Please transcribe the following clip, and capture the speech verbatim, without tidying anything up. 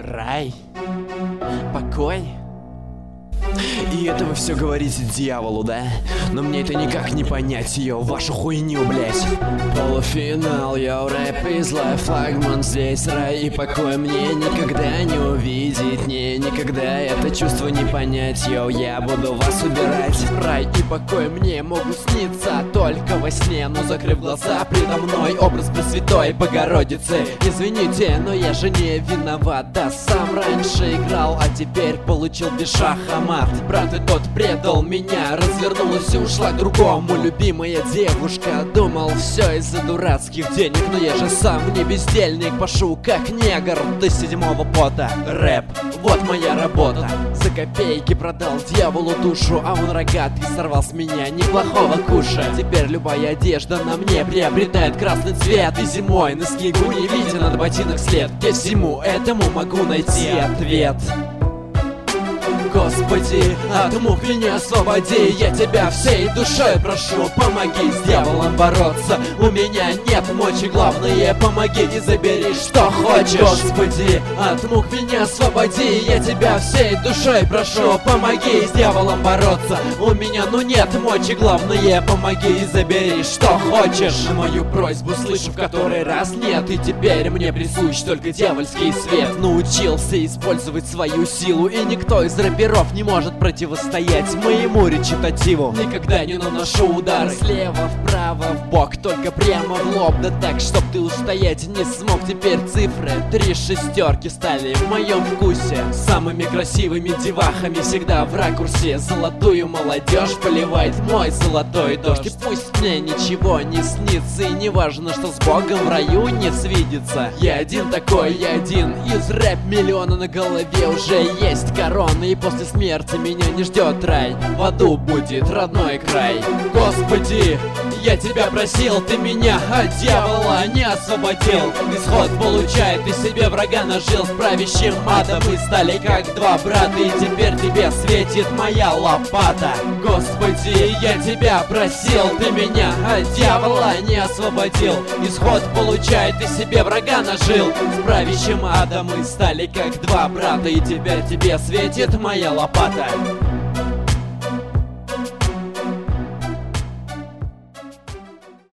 Рай? Покой? И это вы все говорите дьяволу, да? Но мне это никак не понять, ее, вашу хуйню, блять. Полуфинал, йоу, рэп из лайф, флагман, здесь рай и покой. Мне никогда не увидеть, не, никогда это чувство не понять, йоу, я буду вас убирать. Рай и покой мне могут сниться только во сне, но закрыв глаза, предо мной образ Пресвятой Богородицы. Извините, но я же не виноват, да сам раньше играл, а теперь получил без шахмат. Брат и тот предал меня, развернулась и ушла к другому. Любимая девушка, думал, все из-за дурацких денег, но я же сам не бездельник, пашу как негр до седьмого пота. Рэп, вот моя работа. За копейки продал дьяволу душу, а он рогатый сорвал с меня неплохого куша. Теперь любая одежда на мне приобретает красный цвет, и зимой на снегу не виден от ботинок след. Где всему этому могу найти ответ. Господи, от мук меня освободи, я тебя всей душой прошу, помоги с дьяволом бороться. У меня нет мочи, главное помоги, не забери, что хочешь. Господи, от мук меня освободи, я тебя всей душой прошу, помоги с дьяволом бороться. У меня ну нет мочи, главное помоги и забери, что хочешь. Мою просьбу слышу в который раз нет, и теперь мне присущ только дьявольский свет. Научился использовать свою силу, и никто из рэперов не может противостоять моему речитативу. Никогда не наношу удары слева, вправо, в бок, только прямо в лоб. Да так, чтоб ты устоять не смог. Теперь цифры три шестерки стали в моем вкусе. Самыми красивыми девахами всегда в ракурсе. Золотую молодежь поливает мой золотой дождь. И пусть мне ничего не снится, и не важно, что с Богом в раю не свидится. Я один такой, я один из рэп миллиона, на голове уже есть корона, и после смерти меня не ждет рай, в аду будет родной край. Господи, я тебя просил, ты меня от дьявола не освободил. Исход получает, ты себе врага нажил, с правящим адом мы стали как два брата, и теперь тебе светит моя лопата. Господи, я тебя просил, ты меня от дьявола не освободил. Исход получает, ты себе врага нажил, с правящим адом мы стали как два брата, и теперь тебе светит моя лопата.